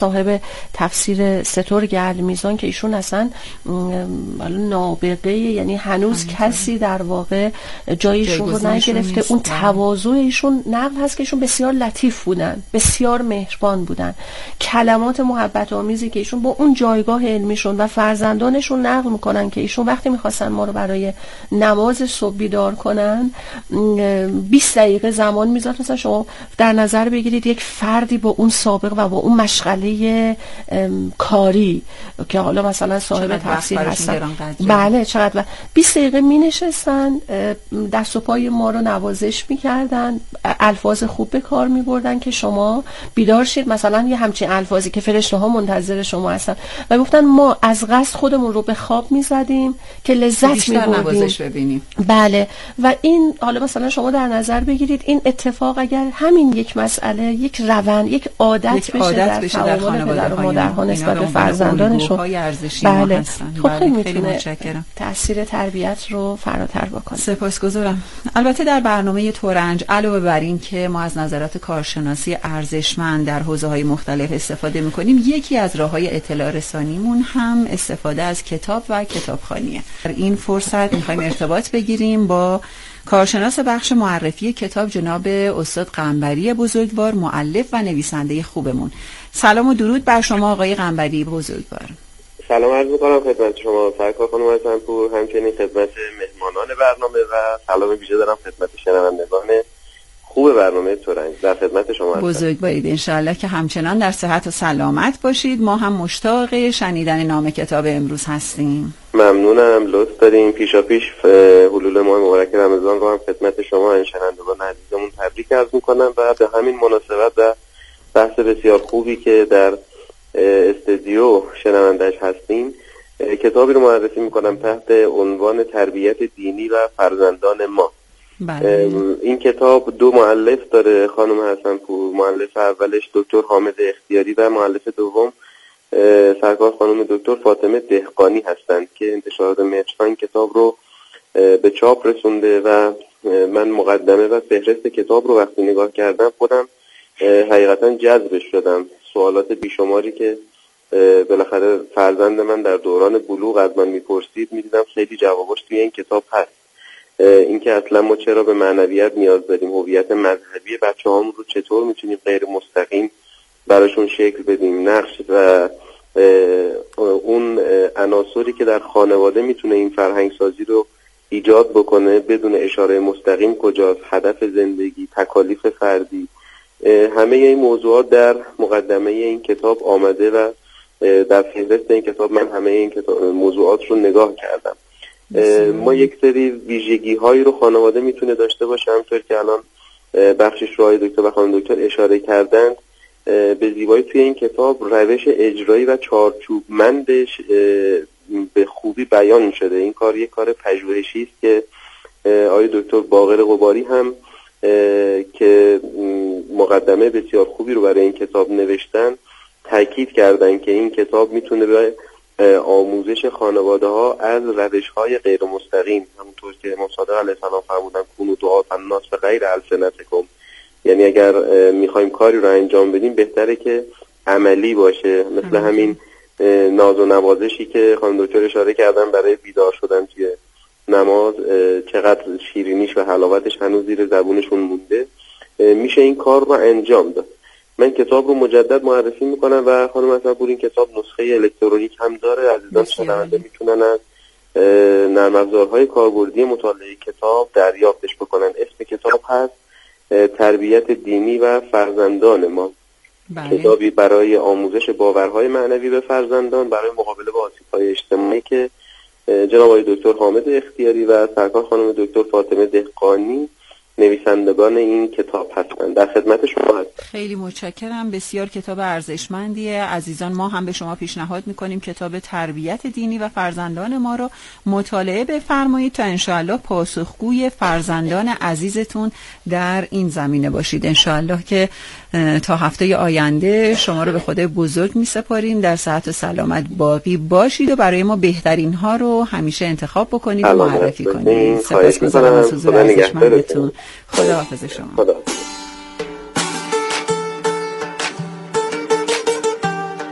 صاحب تفسیر سترگ المیزان که ایشون اصلا نابغه، یعنی هنوز کسی در واقع جایشون رو نگرفته. اون تواضع ایشون نقل هست که ایشون بسیار لطیف بودن، بسیار مهربان بودن. کلمات محبت آمیزی که ایشون با اون جایگاه علمیشون و فرزندانشون نقل میکنن که ایشون وقتی میخواستن ما رو برای نماز صبح بیدار کنن 20 دقیقه زمان میذارن. مثلا شما در نظر بگیرید یک فردی با اون سابقه و با اون مشغله کاری که حالا مثلا صاحب تفسیر هستن، بله چقدر 20 دقیقه می نشستن، دست و پای ما رو نوازش میکردن، الفاظ خوب به کار می بردن که شما بیدار شید. مثلا یه همچین الفاظی که فرشته ها منتظر شما هستن و گفتن ما از قصد خودمون رو به خواب میزدیم که لذت میبردیم. بله. و این حالا مثلا شما در نظر بگیرید این اتفاق اگر همین یک مسئله، یک روند، یک عادت بشه در تعامل پدر و مادرها نسبت به فرزندانشون، بله خب خیلی میتونه تأثیر تربیت رو فراتر بکنه. سپاسگزارم. البته در برنامه ترنج علاوه بر این که ما از نظرات کارشناسی ارزشمند در حوزه‌های مختلف استفاده می‌کنیم، یکی از راه‌های اطلاع رسانیمون هم استفاده از کتاب و کتابخوانیه. در این فرصت می‌خوایم ارتباط بگیریم با کارشناس بخش معرفی کتاب جناب استاد قنبری بزرگوار، مؤلف و نویسنده خوبمون. سلام و درود بر شما آقای قنبری بزرگوار. سلام عرض می‌کنم خدمت شما سرکار خانم حسن‌پور، همچنین خدمت مهمانان برنامه و سلام ویژه دارم خدمت شنوندگان خوب برنامه ترنج. در خدمت شما هستم. بزرگوارید. انشالله که همچنان در صحت و سلامت باشید. ما هم مشتاق شنیدن نام کتاب امروز هستیم. ممنونم، لطف داریم. پیشاپیش حلول ماه مبارک رمضان رو هم خدمت شما شنوندگان عزیزمون تبریک عرض می‌کنم و به همین مناسبت و بحث بسیار خوبی که در استودیو شنوندش هستیم، کتابی رو معرفی می‌کنم تحت عنوان تربیت دینی و فرزندان ما. این کتاب دو مؤلف داره خانم حسن‌پور. مؤلف اولش دکتر حامد اختیاری و مؤلف دوم سرکار خانم دکتر فاطمه دهقانی هستند که انتشارات مهرشان کتاب رو به چاپ رسونده و من مقدمه و فهرست کتاب رو وقتی نگاه کردم خودم حقیقتا جذبش شدم. سوالات بیشماری که بالاخره فرزند من در دوران بلوغ از من میپرسید میدیدم خیلی جوابش توی این کتاب هست. اینکه اصلا ما چرا به معنویت نیاز داریم، هویت مذهبی بچه‌هامون رو چطور میتونیم غیر مستقیم براشون شکل بدیم، نقش و اون عناصری که در خانواده میتونه این فرهنگ سازی رو ایجاد بکنه بدون اشاره مستقیم کجاست، هدف زندگی، تکالیف فردی، همه این موضوعات در مقدمه این کتاب آمده و در فهرست این کتاب من همه این موضوعات رو نگاه کردم. ما یک سری ویژگی هایی رو خانواده میتونه داشته باشه، همطور که الان بخشش رو دکتر و خانم دکتر اشاره کردند. به زیبایی توی این کتاب روش اجرایی و چارچوبمندش به خوبی بیان شده. این کار یک کار پژوهشی است که آقای دکتر باقر قباری هم که مقدمه بسیار خوبی رو برای این کتاب نوشتن تاکید کردن که این کتاب میتونه به آموزش خانواده ها از روش های غیر مستقیم، همونطور که امام صادق علیه السلام فرمودن کونوا دعاة الناس بغیر السنتکم، یعنی اگر میخوایم کاری رو انجام بدیم بهتره که عملی باشه، مثل همین ناز و نوازشی که خانم دکتر اشاره کردن برای بیدار شدن توی نماز، چقدر شیرینیش و حلاوتش هنوز زیر زبونشون مونده، میشه این کار رو انجام داد. من کتاب رو مجدد معرفی میکنم و خانم حسن‌پور این کتاب نسخه الکترونیک هم داره. عزیزان شنونده میتونن از نرم افزارهای کاربردی مطالعه کتاب دریافتش بکنن. اسم کتاب هست تربیت دینی و فرزندان ما. کتابی برای آموزش باورهای معنوی به فرزندان برای مقابله با آسیب‌های اجتماعی که جناب آقای دکتر حامد اختیاری و سرکار خانم دکتر فاطمه دهقانی نویسندگان این کتاب هستند. در خدمت شما هستم. خیلی متشکرم. بسیار کتاب ارزشمندیه. عزیزان ما هم به شما پیشنهاد میکنیم کتاب تربیت دینی و فرزندان ما رو مطالعه بفرمایید تا انشاءالله پاسخگوی فرزندان عزیزتون در این زمینه باشید. انشاءالله که تا هفته آینده شما رو به خدای بزرگ میسپاریم. در صحت و سلامت باقی باشید و برای ما بهترین ها رو همیشه انتخاب بکنید و معرفی کنید. سپاسگزارم از حضور ارزشمندتون. خداحافظ شما.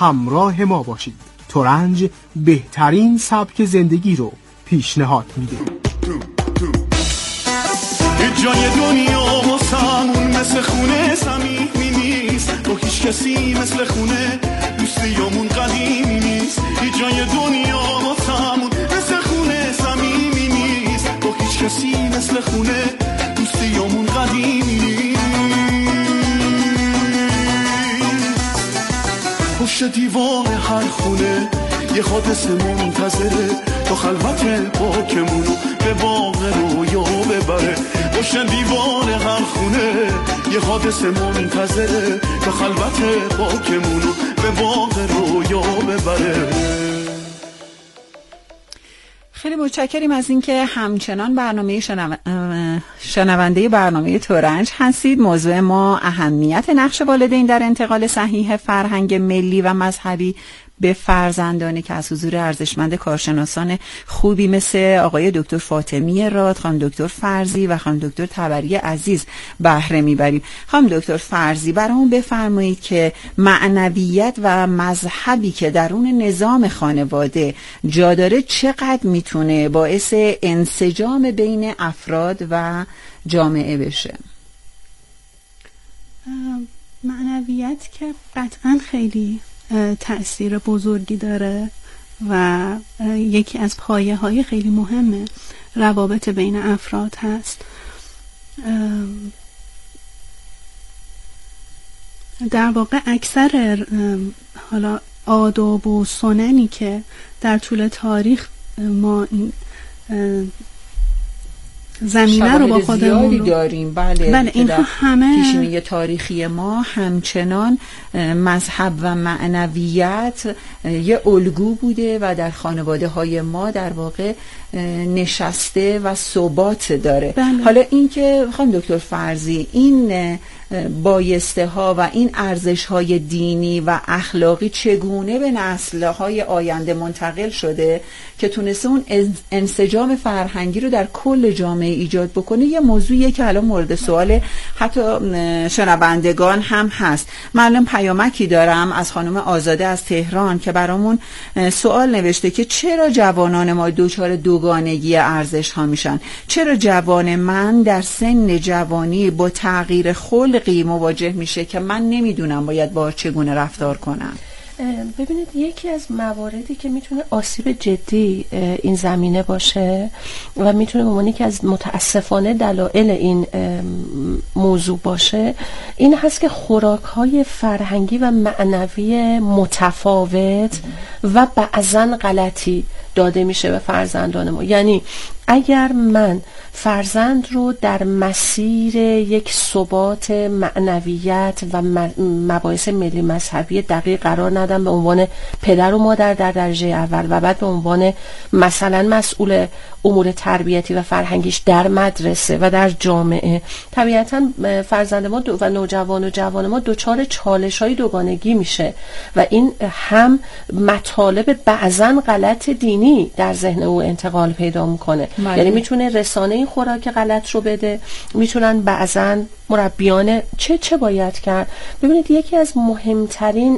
همراه ما باشید. ترنج بهترین سبک زندگی رو پیشنهاد میده. جای دنیا واسمون مثل خونه صمیمی نیست، با هیچ کسی مثل خونه دوستیامون قدیمی نیست. جای دنیا واسمون مثل خونه صمیمی نیست، با هیچ کسی مثل خونه دوستیامون قدیمی نیست. پشت دیوار هر خونه یه حادثه منتظره تا خلوت پاکمونو به باغ رویا ببره. پشت دیوار هر خونه یه حادثه منتظره تا خلوت پاکمونو به باغ رویا ببره. خیلی متشکریم از اینکه همچنان برنامه شنونده برنامه ترنج هستید. موضوع ما اهمیت نقش والدین در انتقال صحیح فرهنگ ملی و مذهبی به فرزندانی که از حضور ارزشمند کارشناسان خوبی مثل آقای دکتر فاطمی راد، خانم دکتر فرزی و خانم دکتر تبری عزیز بهره میبریم. خانم دکتر فرزی برامون بفرمایید که معنویت و مذهبی که درون نظام خانواده جا داره چقدر میتونه باعث انسجام بین افراد و جامعه بشه؟ معنویت که قطعا خیلی تأثیر بزرگی داره و یکی از پایه‌های خیلی مهم روابط بین افراد هست. در واقع اکثر حالا آداب و سننی که در طول تاریخ ما این زمینه رو با خودمون داریم، بله اینها همه پیشینه تاریخی ما همچنان مذهب و معنویت یه الگو بوده و در خانواده های ما در واقع نشسته و ثبات داره. حالا اینکه خانم دکتر فرزی این بایسته ها و این ارزش های دینی و اخلاقی چگونه به نسل های آینده منتقل شده که تونسته اون انسجام فرهنگی رو در کل جامعه ایجاد بکنه، یه موضوعیه که الان مورد سوال حتی شنوندگان هم هست. من الان پیامکی دارم از خانم آزاده از تهران که برامون سوال نوشته که چرا جوانان ما دچار دوگانگی ارزش ها میشن؟ چرا جوان من در سن جوانی با تغییر خلقی مواجه میشه که من نمیدونم باید با چگونه رفتار کنم؟ ببینید، یکی از مواردی که میتونه آسیب جدی این زمینه باشه و میتونه به عنوان که از متاسفانه دلایل این موضوع باشه این هست که خوراک‌های فرهنگی و معنوی متفاوت و بعضاً غلطی داده میشه به فرزندان ما. یعنی اگر من فرزند رو در مسیر یک ثبات معنویت و مباحث ملی مذهبی دقیق قرار ندم به عنوان پدر و مادر در درجه اول و بعد به عنوان مثلا مسئول امور تربیتی و فرهنگیش در مدرسه و در جامعه، طبیعتا فرزند ما و نوجوان و جوان ما دچار چالش‌های دوگانگی میشه و این هم مطالب بعضاً غلط دینی در ذهن او انتقال پیدا میکنه. یعنی میتونه رسانه این خوراک غلط رو بده، میتونن بعضاً مربیان چه باید کرد. ببینید، یکی از مهمترین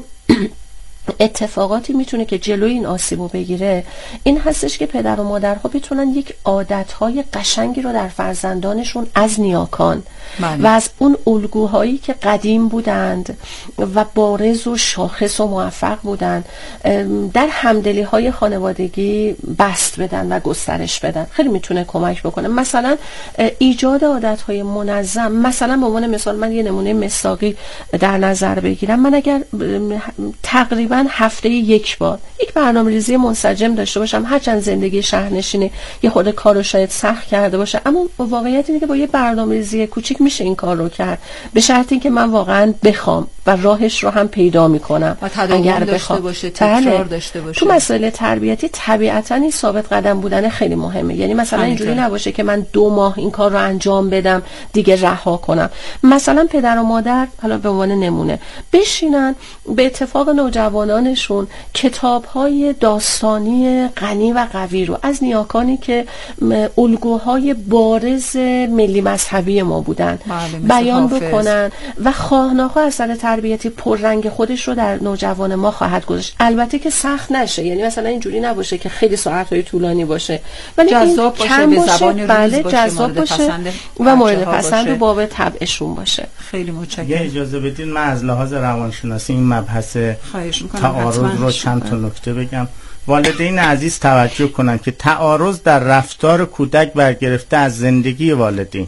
اتفاقاتی میتونه که جلوی این آسیبو بگیره این هستش که پدر و مادرها بتونن یک عادتهای قشنگی رو در فرزندانشون از نیاکان و از اون الگوهایی که قدیم بودند و بارز و شاخص و موفق بودند در همدلی های خانوادگی بست بدن و گسترش بدن. خیلی میتونه کمک بکنه. مثلا ایجاد عادتهای منظم، مثلا به عنوان مثال من یه نمونه مساقی در نظر بگیرم، من اگر تقریبا هفته یک بار یک برنامه‌ریزی منسجم داشته باشم، هرچند زندگی شهرنشینه یه خورده کارو شاید سخت کرده باشه، اما واقعیت اینه که با یه برنامه‌ریزی کوچیک میشه این کار رو کرد، به شرط اینکه من واقعا بخوام و راهش رو هم پیدا میکنم. اگر داشته باشه، تکرار داشته باشه. تو مسائل تربیتی طبیعتا این ثابت قدم بودن خیلی مهمه. یعنی مثلا اینجوری نباشه که من 2 ماه این کار رو انجام بدم دیگه رها کنم. مثلا پدر و مادر، حالا به عنوان نمونه، بشینن به اتفاق نوجوان نوجوانانشون کتاب‌های داستانی غنی و قوی رو از نیاکانی که الگوهای بارز ملی مذهبی ما بودن بیان بکنن و خواهناها اثر تربیتی پررنگ خودش رو در نوجوان ما خواهد گذاشت. البته که سخت نشه، یعنی مثلا اینجوری نباشه که خیلی ساعت‌های طولانی باشه، ولی جذاب باشه، به زبان روز باشه، جذاب باشه و مورد پسند و باب طبعشون باشه. خیلی متشکرم. یه اجازه بدین من از لحاظ روانشناسی این مبحث تعارض رو چند تا نکته بگم. والدین عزیز توجه کنن که تعارض در رفتار کودک برگرفته از زندگی والدین،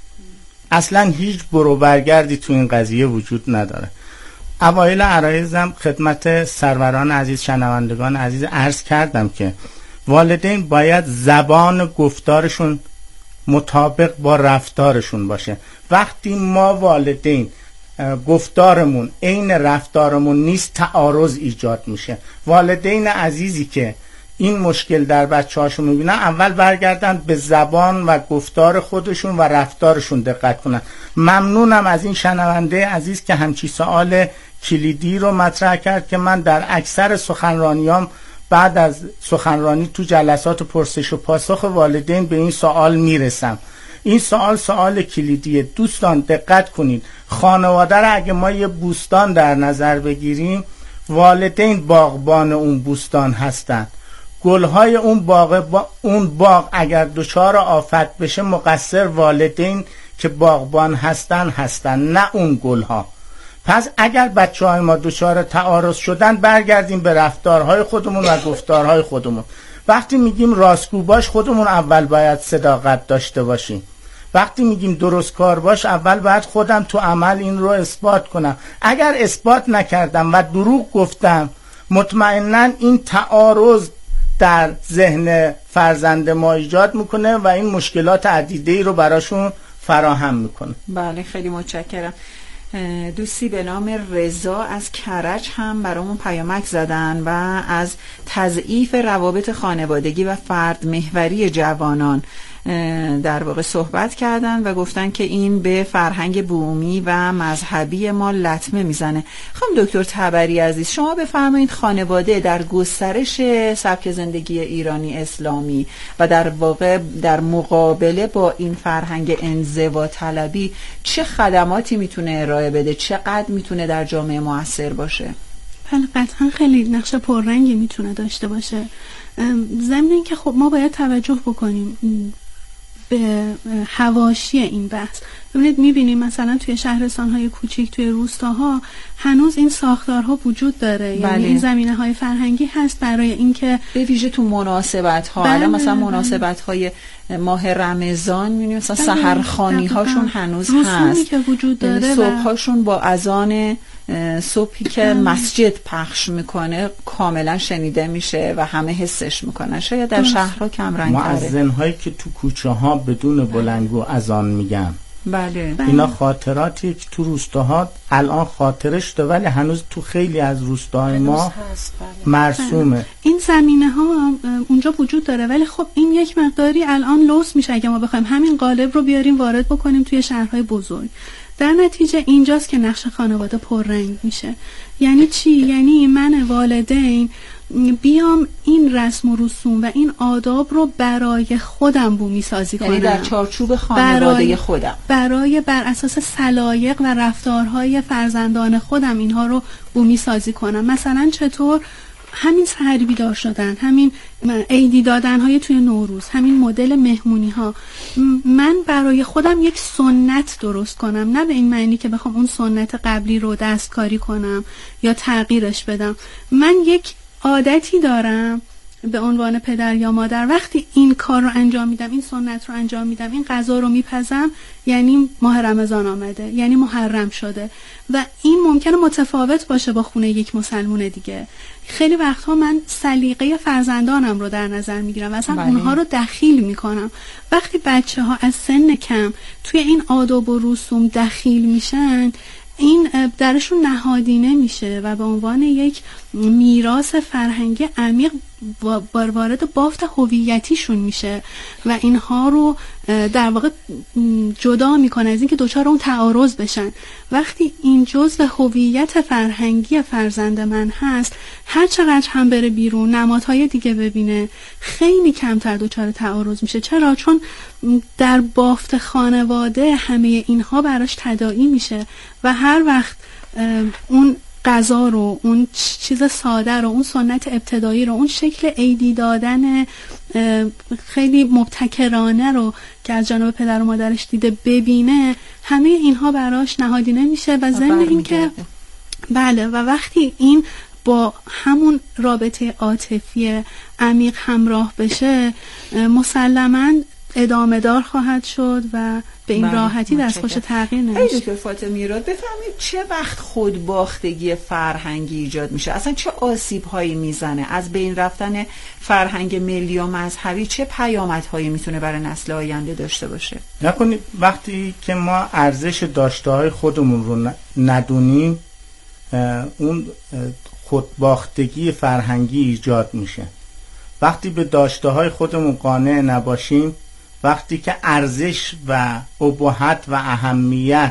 اصلا هیچ برو برگردی تو این قضیه وجود نداره. اوایل عرایزم خدمت سروران عزیز، شنوندگان عزیز عرض کردم که والدین باید زبان گفتارشون مطابق با رفتارشون باشه. وقتی ما والدین گفتارمون عین رفتارمون نیست، تعارض ایجاد میشه. والدین عزیزی که این مشکل در بچه‌هاشون میبینن اول برگردن به زبان و گفتار خودشون و رفتارشون دقت کنن. ممنونم از این شنونده عزیز که همچی سوال کلیدی رو مطرح کرد که من در اکثر سخنرانیام بعد از سخنرانی تو جلسات پرسش و پاسخ والدین به این سوال میرسم. این سوال کلیدیه. دوستان دقت کنید، خانواده را اگه ما یه بوستان در نظر بگیریم، والدین باغبان اون بوستان هستن. گلهای اون باغ اگر دچار آفت بشه مقصر والدین که باغبان هستن نه اون گلها. پس اگر بچه‌های ما دچار تعارض شدن برگردیم به رفتارهای خودمون و گفتارهای خودمون. وقتی میگیم راستگو باش، خودمون اول باید صداقت داشته باشیم. وقتی میگیم درست کار باش، اول باید خودم تو عمل این رو اثبات کنم. اگر اثبات نکردم و دروغ گفتم، مطمئناً این تعارض در ذهن فرزند ما ایجاد میکنه و این مشکلات عدیده‌ای رو براشون فراهم میکنه. بله خیلی متشکرم. دوستی به نام رضا از کرج هم برامون پیامک زدن و از تضعیف روابط خانوادگی و فرد محوری جوانان در واقع صحبت کردن و گفتن که این به فرهنگ بومی و مذهبی ما لطمه میزنه. خانم دکتر تبری عزیز، شما بفرمایید خانواده در گسترش سبک زندگی ایرانی اسلامی و در واقع در مقابله با این فرهنگ انزوا طلبی چه خدماتی میتونه ارائه بده، چقدر میتونه در جامعه مؤثر باشه؟ بله قطعا خیلی نقش پررنگی میتونه داشته باشه. ضمن این که خب ما باید توجه بکنیم به حواشی این بحث. ببینید میبینیم مثلا توی شهرستان‌های کوچیک، توی روستاها هنوز این ساختارها وجود داره. بله. یعنی این زمینه‌های فرهنگی هست برای اینکه به ویژه تو مناسبت‌ها، بله. مثلا مناسبت‌های ماه رمضان می‌بینیم مثلا سحرخوانی هاشون هنوز هست که وجود داره، صبح‌هاشون با اذان صبحی که مسجد پخش میکنه کاملا شنیده میشه و همه حسش میکنن. شاید در شهرها کم رنگ تره. مؤذن‌هایی که تو کوچه ها بدون بلنگو اذان میگن، بله. اینا خاطراتی که تو روستاها الان خاطره شده ولی هنوز تو خیلی از روستاهای ما مرسومه. این زمینه ها اونجا وجود داره ولی خب این یک مقداری الان لوس میشه اگه ما بخوایم همین قالب رو بیاریم وارد بکنیم توی شهرهای بزرگ. در نتیجه اینجاست که نقش خانواده پررنگ میشه. یعنی چی؟ یعنی من والدین بیام این رسم و رسوم و این آداب رو برای خودم بومی سازی کنم، یعنی در چارچوب خانواده خودم بر اساس سلایق و رفتارهای فرزندان خودم اینها رو بومی سازی کنم. مثلا چطور؟ همین سحری بیدار شدن، همین عیدی دادن های توی نوروز، همین مدل مهمونی ها، من برای خودم یک سنت درست کنم، نه به این معنی که بخوام اون سنت قبلی رو دستکاری کنم یا تغییرش بدم. من یک عادتی دارم به عنوان پدر یا مادر، وقتی این کار رو انجام میدم، این سنت رو انجام میدم، این غذا رو میپزم، یعنی ماه رمضان آمده، یعنی محرم شده و این ممکنه متفاوت باشه با خونه یک مسلمون دیگه. خیلی وقتها من سلیقه فرزندانم رو در نظر میگیرم و اصلا اونها رو دخیل میکنم. وقتی بچه ها از سن کم توی این آداب و رسوم دخیل میشن، این درشون نهادینه میشه و به عنوان یک میراث فرهنگی عمیق وارد بافت هویتیشون میشه و اینها رو در واقع جدا میکنه از اینکه دوچار اون تعارض بشن. وقتی این جزء هویت فرهنگی فرزند من هست، هر چقدر هم بره بیرون نمادهای دیگه ببینه، خیلی کمتر دوچار تعارض میشه. چرا؟ چون در بافت خانواده همه اینها براش تداعی میشه و هر وقت اون غذا رو، اون چیز ساده رو، اون سنت ابتدایی رو، اون شکل عیدی دادن خیلی مبتکرانه رو که از جانب پدر و مادرش دیده ببینه، همه اینها براش نهادینه میشه و ضمن اینکه بله، و وقتی این با همون رابطه عاطفی عمیق همراه بشه مسلماً ادامه دار خواهد شد و به این راحتی دستخوش تغییر نمیشه. دکتر فاطمی را بفهمید چه وقت خودباختگی فرهنگی ایجاد میشه؟ اصلا چه آسیب هایی میزنه؟ از بین رفتن فرهنگ ملی و مذهبی چه پیامدهایی میتونه برای نسل آینده داشته باشه؟ نکنید وقتی که ما ارزش داشته های خودمون رو ندونیم، اون خودباختگی فرهنگی ایجاد میشه. وقتی به داشته های خودمون قانع نباشیم، وقتی که ارزش و ابهت و اهمیت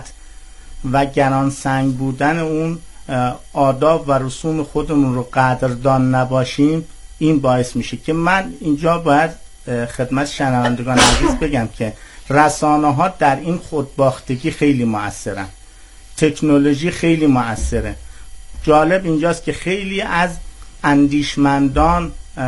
و گرانسنگ بودن اون آداب و رسوم خودمون رو قدردان نباشیم، این باعث میشه که من اینجا باید خدمت شنوندگان عزیز بگم که رسانه ها در این خودباختگی خیلی مؤثرن، تکنولوژی خیلی مؤثره. جالب اینجاست که خیلی از اندیشمندان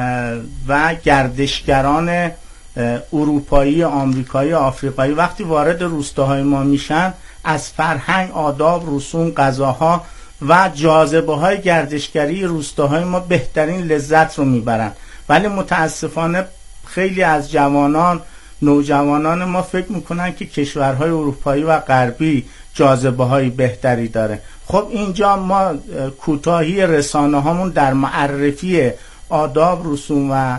و گردشگران اروپایی، آمریکایی، آفریقایی وقتی وارد روستاهای ما میشن، از فرهنگ، آداب، رسوم، غذاها و جاذبه‌های گردشگری روستاهای ما بهترین لذت رو میبرن. ولی متاسفانه خیلی از نوجوانان ما فکر میکنن که کشورهای اروپایی و غربی جاذبه‌های بهتری داره. خب اینجا ما کوتاهی رسانه هامون در معرفی آداب، رسوم و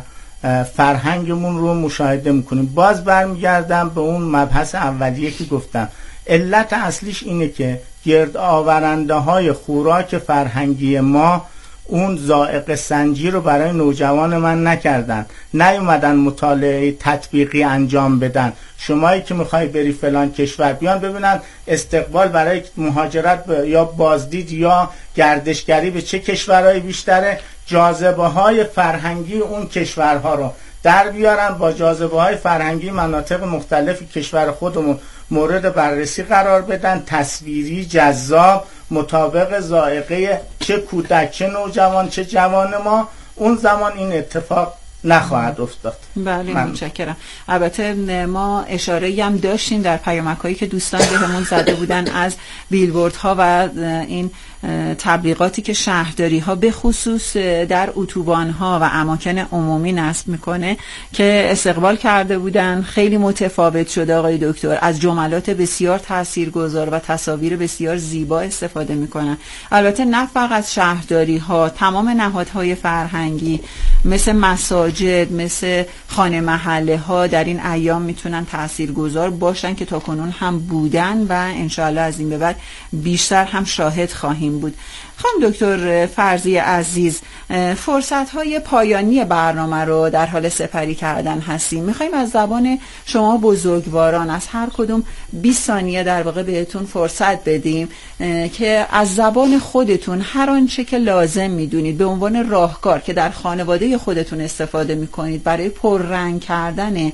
فرهنگمون رو مشاهده میکنیم. باز برمیگردم به اون مبحث اولیه که گفتم، علت اصلیش اینه که گرد آورنده های خوراک فرهنگی ما اون ذائقه سنجی رو برای نوجوان من نکردن، نیومدن مطالعه تطبیقی انجام بدن. شمایی که میخوای بری فلان کشور، بیان ببینن استقبال برای مهاجرت یا بازدید یا گردشگری به چه کشورهای بیشتره، جاذبه های فرهنگی اون کشورها رو در بیارن، با جاذبه های فرهنگی مناطق مختلف کشور خودمون مورد بررسی قرار بدن، تصویری، جذاب، مطابق ذائقه چه کودک، چه نوجوان، چه جوان ما. اون زمان این اتفاق نخواهد افتاد. بله متشکرم. البته ما اشاره‌ای هم داشتیم در پیامک‌هایی که دوستان بهمون زده بودن از بیلبوردها و این تبلیغاتی که شهرداری‌ها به خصوص در اتوبان‌ها و اماکن عمومی نصب میکنه که استقبال کرده بودن. خیلی متفاوت شده آقای دکتر، از جملات بسیار تاثیرگذار و تصاویر بسیار زیبا استفاده میکنن. البته نه فقط شهرداری‌ها، تمام نهادهای فرهنگی مثل مساجد، مثل خانه محله ها در این ایام میتونن تاثیرگذار باشن که تاکنون هم بودن و انشاءالله از این به بعد بیشتر هم شاهد خواهیم بود. خانم دکتر فرضی عزیز، فرصت‌های پایانی برنامه رو در حال سپری کردن هستیم. می‌خوایم از زبان شما بزرگواران از هر کدوم 20 ثانیه در واقع بهتون فرصت بدیم که از زبان خودتون هر آنچه که لازم می‌دونید به عنوان راهکار که در خانواده خودتون استفاده می‌کنید برای پررنگ کردن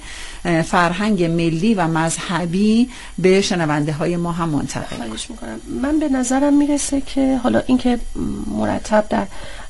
فرهنگ ملی و مذهبی به شنونده های ما هم منتقل کنید. خواهش می‌کنم. من به نظرم میرسه که حالا اینکه مرتب در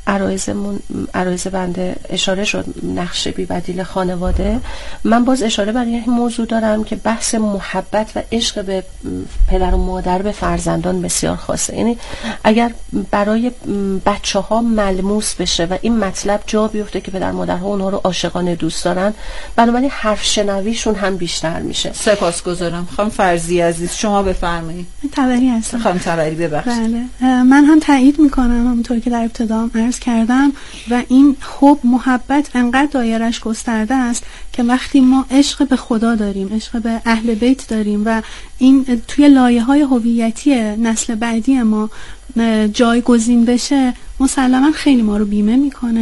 عرایض بنده اشاره شد نقش بی بدیل خانواده، من باز اشاره بر این موضوع دارم که بحث محبت و عشق به پدر و مادر به فرزندان بسیار خاصه. یعنی اگر برای بچه‌ها ملموس بشه و این مطلب جا بیفته که پدر مادرها اونها رو عاشقانه دوست دارن، بنابراین حرف شنویشون هم بیشتر میشه. سپاسگزارم. خانم فرضی عزیز شما بفرمایید. تبری هستم. خانم تبری ببخشید. بله، من هم تایید میکنم همونطور که در ابتدا عرض کردم و این حب محبت انقدر دایرش گسترده است که وقتی ما عشق به خدا داریم، عشق به اهل بیت داریم و این توی لایه‌های هویتی نسل بعدی ما جایگزین بشه، مسلما خیلی ما رو بیمه میکنه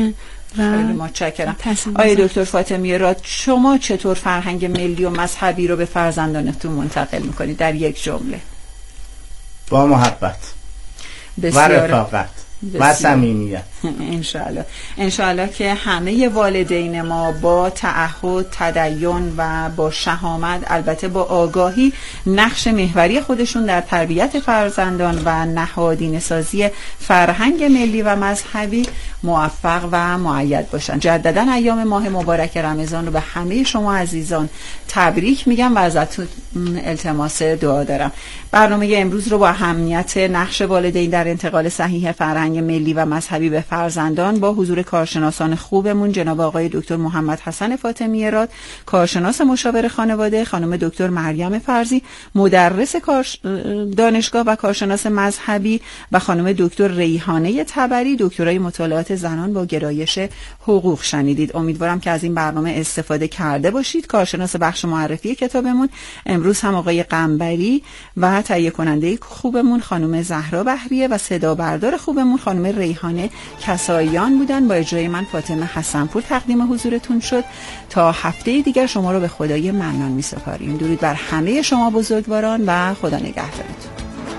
خیلی متشکرم. آقای دکتر فاطمی راد، شما چطور فرهنگ ملی و مذهبی رو به فرزندانتون منتقل میکنید در یک جمله؟ با محبت و رفاقت و صمیمیت. انشاءالله که همه والدین ما با تعهد، تدین و با شهامت، البته با آگاهی، نقش محوری خودشون در تربیت فرزندان و نهادینه سازی فرهنگ ملی و مذهبی موفق و مؤید باشن. جدداً ایام ماه مبارک رمضان رو به همه شما عزیزان تبریک میگم و ازتون التماس دعا دارم. برنامه امروز رو با اهمیت نقش والدین در انتقال صحیح فرهنگ ملی و مذهبی به فرزندان با حضور کارشناسان خوبمون جناب آقای دکتر محمد حسن فاطمی راد، کارشناس مشاور خانواده، خانم دکتر مریم فرزی، مدرس دانشگاه و کارشناس مذهبی، و خانم دکتر ریحانه تبری، دکترای مطالعات زنان با گرایش حقوق شنیدید. امیدوارم که از این برنامه استفاده کرده باشید. کارشناس بخش معرفی کتابمون امروز هم آقای قنبری و تهیه کننده خوبمون خانم زهرا بهریه و صدا بردار خوبمون خانم ریحانه کساییان بودن. با اجرای من فاطمه حسنپور تقدیم حضورتون شد. تا هفته دیگر شما رو به خدای منان می‌سپاریم. درود بر همه شما بزرگواران و خدا نگهدارتون.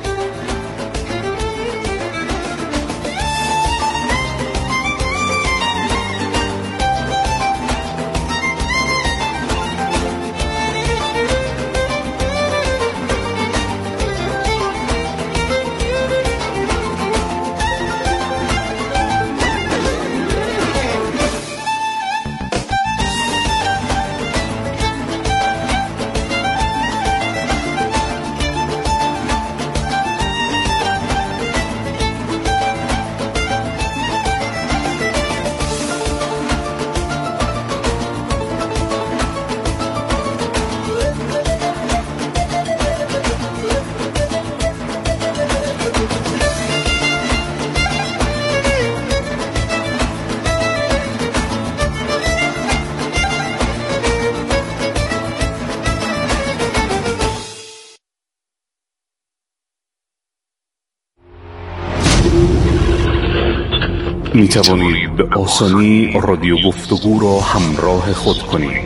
می توانید به آسانی رادیو گفتگو را همراه خود کنید.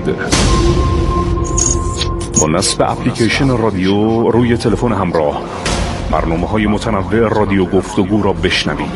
با نصب اپلیکیشن رادیو روی تلفن همراه برنامه‌های متنوع رادیو گفتگو را بشنوید.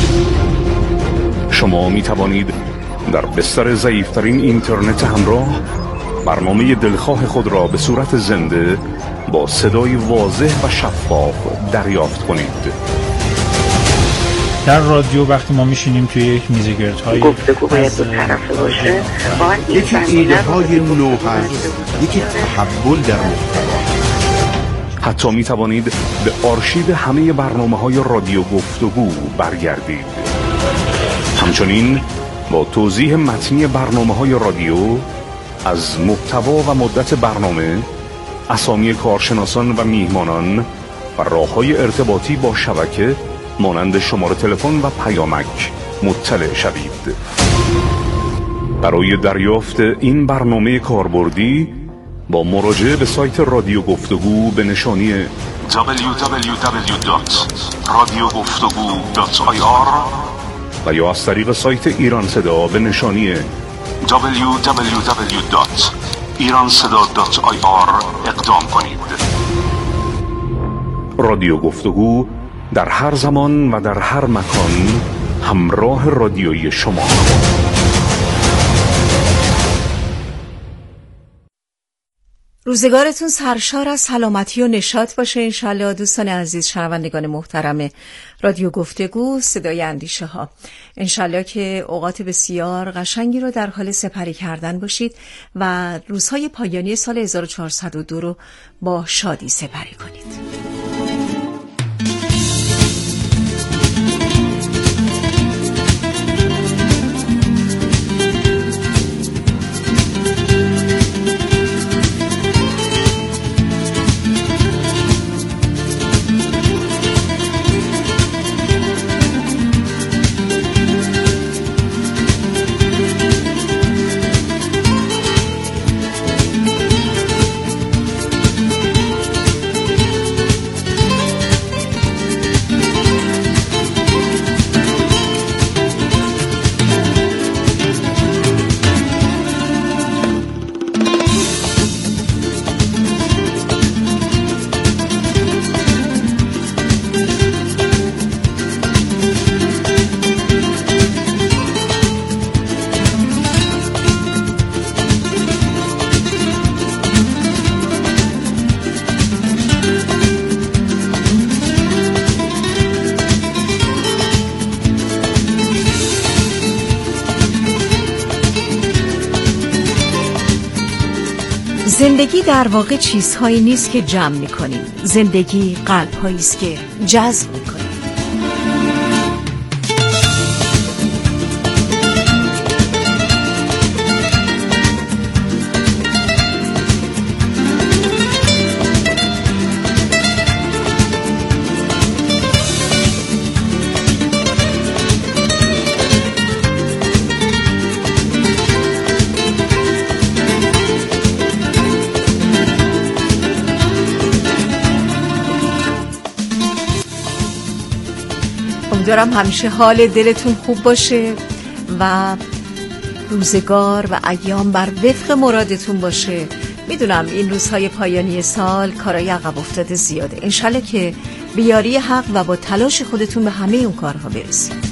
شما می توانید در بستر ضعیف‌ترین اینترنت همراه برنامه دلخواه خود را به صورت زنده با صدای واضح و شفاف دریافت کنید. در رادیو وقتی ما میشینیم توی یک میز گردهای گفتگو باید دو طرفه باشه، یکی ایده های نو هست، یکی تحول در محتوا. حتی می توانید به آرشیو همه برنامه‌های رادیو گفتگو برگردید. همچنین با توضیح متنی برنامه‌های رادیو از محتوا و مدت برنامه، اسامی کارشناسان و میهمانان و راه‌های ارتباطی با شبکه مانند شماره تلفن و پیامک مطلع شوید. برای دریافت این برنامه کاربردی با مراجعه به سایت رادیو گفتگو به نشانی www.radiogoftagoo.ir و یا از طریق سایت ایران صدا به نشانی www.iranseda.ir اقدام کنید. رادیو گفتگو در هر زمان و در هر مکان همراه رادیویی شما. روزگارتون سرشار از سلامتی و نشاط باشه انشالله. دوستان عزیز، شنوندگان محترم رادیو گفتگو صدای اندیشه ها، انشالله که اوقات بسیار قشنگی رو در حال سپری کردن باشید و روزهای پایانی سال 1402 رو با شادی سپری کنید. زندگی در واقع چیزهایی نیست که جمع می‌کنیم. زندگی قلب‌هایی است که جذب می‌کنیم. امیدوارم همیشه حال دلتون خوب باشه و روزگار و ایام بر وفق مرادتون باشه. میدونم این روزهای پایانی سال کارهای عقب افتاده زیاده. انشالله که به یاری حق و با تلاش خودتون به همه اون کارها برسید.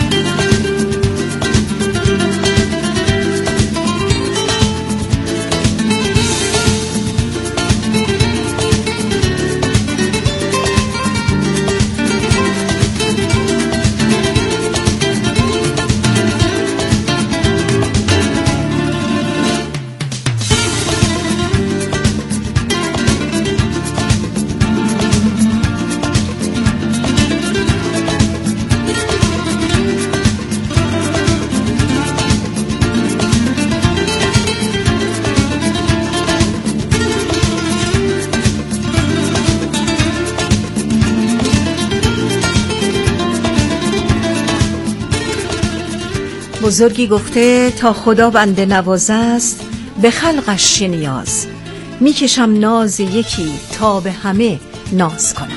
بزرگی گفته تا خدا بنده نواز است به خلقش چه نیاز، میکشم ناز یکی تا به همه ناز کنم.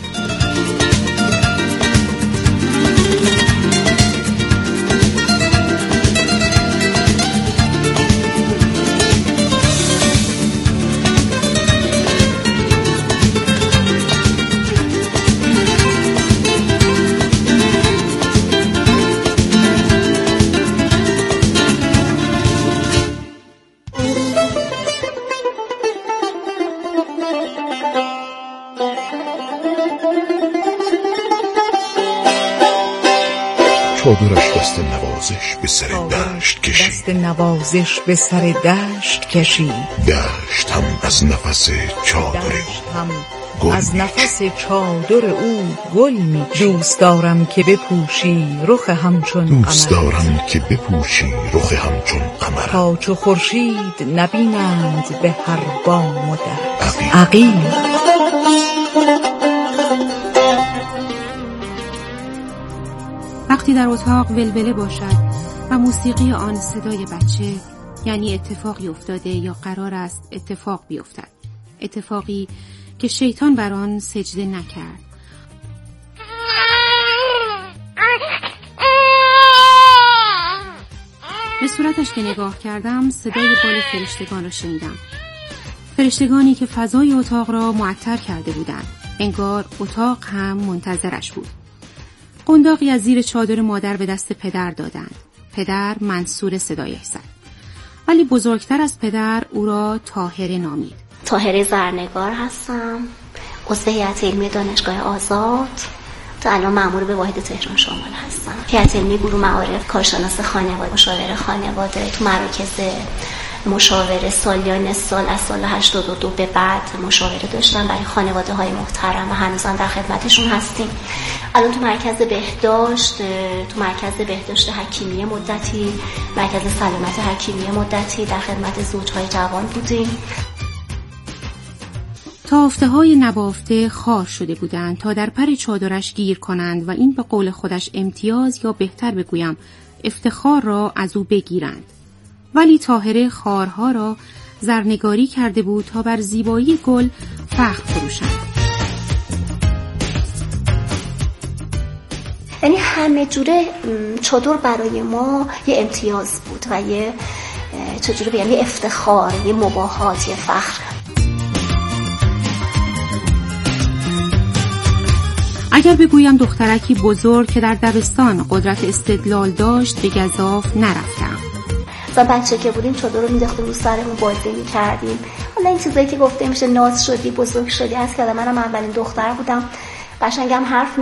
چادرش دست نوازش به سر دشت کشید، دست نوازش به سر دشت کشید. دشت هم از نفس چادر او از نفس چادر او گل می. دوست دارم که بپوشی رخ همچون قمر، دوست دارم که بپوشی رخ همچون قمر. تا چو خورشید نبینند به هر بام و در عقیل. وقتی در اتاق ولوله باشد و موسیقی آن صدای بچه، یعنی اتفاقی افتاده یا قرار است اتفاق بیفتد، اتفاقی که شیطان بر آن سجده نکرد. به صورتش که نگاه کردم صدای بال فرشتگان را شنیدم، فرشتگانی که فضای اتاق را معطر کرده بودند، انگار اتاق هم منتظرش بود. قنداقی از زیر چادر مادر به دست پدر دادند. پدر منصور صدایش زد، ولی بزرگتر از پدر او را طاهره نامید. طاهره زرنگار هستم، عضو هیئت علمی دانشگاه آزاد، تا الان مأمور به واحد تهران شمال هستم. هیئت علمی گروه معارف، کارشناس خانواده، مشاور خانواده، تو مراکز مشاوره سالیان سال از سال 82 به بعد مشاوره داشتم برای خانواده های محترم و هنوزم در خدمتشون هستیم. الان تو مرکز بهداشت حکیمی مدتی، مرکز سلامت حکیمی مدتی در خدمت زوجهای جوان بودیم. تافته‌های نبافته خار شده بودند تا در پر چادرش گیر کنند و این به قول خودش امتیاز یا بهتر بگویم افتخار را از او بگیرند. ولی طاهره خارها را زرنگاری کرده بود تا بر زیبایی گل فخر فروشند. یعنی همه جوره چادر برای ما یه امتیاز بود و یه چجوری بگم یه افتخار، یه مباهات، یه فخر. اگر بگویم دخترکی بزرگ که در دبستان قدرت استدلال داشت به گزاف نرفتم. بچه که بودیم چادر رو می‌انداختیم رو سرمون بازی می‌کردیم. حالا این چیزایی که گفته میشه ناز شدی، بزرگ شدی، از که منم اولین دختر بودم. قشنگم حرف